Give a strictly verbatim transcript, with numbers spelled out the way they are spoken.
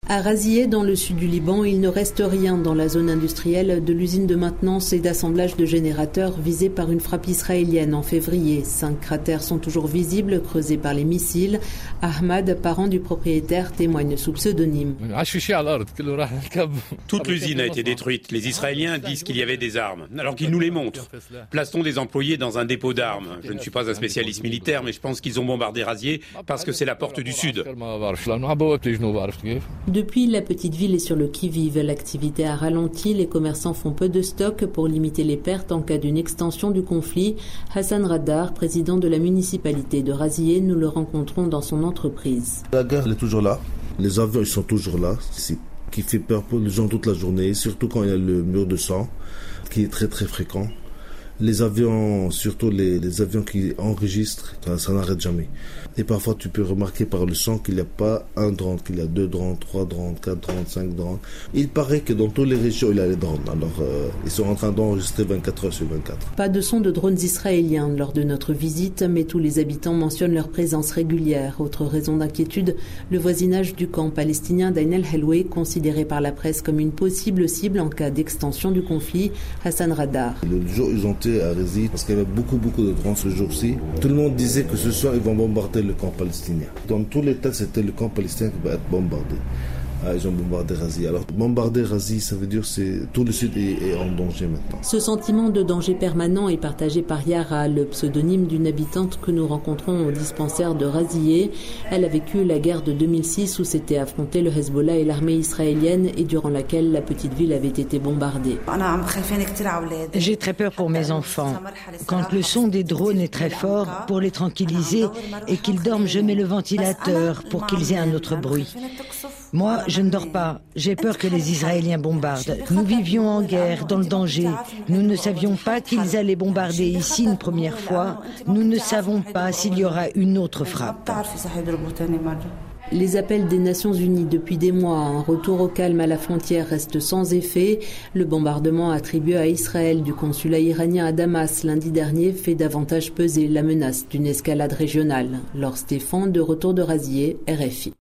À Razieh, dans le sud du Liban, il ne reste rien dans la zone industrielle de l'usine de maintenance et d'assemblage de générateurs visée par une frappe israélienne en février. Cinq cratères sont toujours visibles, creusés par les missiles. Ahmad, parent du propriétaire, témoigne sous pseudonyme. Toute l'usine a été détruite. Les Israéliens disent qu'il y avait des armes, alors qu'ils nous les montrent. Place-t-on des employés dans un dépôt d'armes? Je ne suis pas un spécialiste militaire, mais je pense qu'ils ont bombardé Razieh parce que c'est la porte du sud. Depuis, la petite ville est sur le qui-vive. L'activité a ralenti, les commerçants font peu de stock pour limiter les pertes en cas d'une extension du conflit. Hassan Radar, président de la municipalité de Razieh, nous le rencontrons dans son entreprise. La guerre elle est toujours là, les avions ils sont toujours là, c'est qui fait peur pour les gens toute la journée, surtout quand il y a le mur de sang qui est très très fréquent. Les avions, surtout les, les avions qui enregistrent, ça, ça n'arrête jamais. Et parfois, tu peux remarquer par le son qu'il n'y a pas un drone, qu'il y a deux drones, trois drones, quatre drones, cinq drones. Il paraît que dans toutes les régions, il y a les drones. Alors, euh, ils sont en train d'enregistrer vingt-quatre heures sur vingt-quatre. Pas de son de drones israéliens lors de notre visite, mais tous les habitants mentionnent leur présence régulière. Autre raison d'inquiétude, le voisinage du camp palestinien d'Ain el-Helwé, considéré par la presse comme une possible cible en cas d'extension du conflit. Hassan Radar. Le jour, ils ont à Razieh parce qu'il y avait beaucoup beaucoup de drones ce jour-ci. Tout le monde disait que ce soir ils vont bombarder le camp palestinien. Dans tous les cas, c'était le camp palestinien qui va être bombardé. Ah, ils ont bombardé Razieh. Alors bombarder Razieh, ça veut dire que tout le sud est, est en danger maintenant. Ce sentiment de danger permanent est partagé par Yara, le pseudonyme d'une habitante que nous rencontrons au dispensaire de Razieh. Elle a vécu la guerre de deux mille six où s'étaient affrontés le Hezbollah et l'armée israélienne et durant laquelle la petite ville avait été bombardée. J'ai très peur pour mes enfants. Quand le son des drones est très fort, pour les tranquilliser et qu'ils dorment, je mets le ventilateur pour qu'ils aient un autre bruit. Moi, je ne dors pas. J'ai peur que les Israéliens bombardent. Nous vivions en guerre, dans le danger. Nous ne savions pas qu'ils allaient bombarder ici une première fois. Nous ne savons pas s'il y aura une autre frappe. Les appels des Nations Unies depuis des mois à un retour au calme à la frontière restent sans effet. Le bombardement attribué à Israël du consulat iranien à Damas lundi dernier fait davantage peser la menace d'une escalade régionale. Laure Stéphane, de retour de Razieh, R F I.